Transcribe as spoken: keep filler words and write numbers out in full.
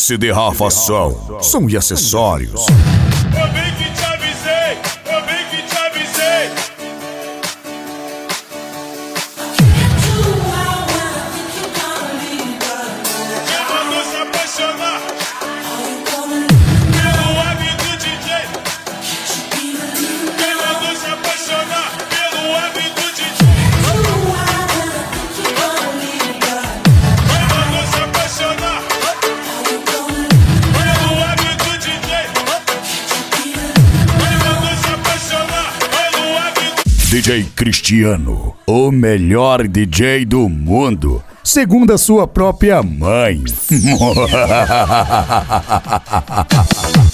C D Rafa Som, som e acessórios. Eu bem que te avisei, eu bem que te avisei. Quem mandou se apaixonar pelo hábito do D J? Quem mandou se apaixonar pelo hábito do D J? Quem mandou se apaixonar pelo hábito do D J? Quem mandou se apaixonar pelo hábito? D J Cristiano, o melhor D J do mundo, segundo a sua própria mãe.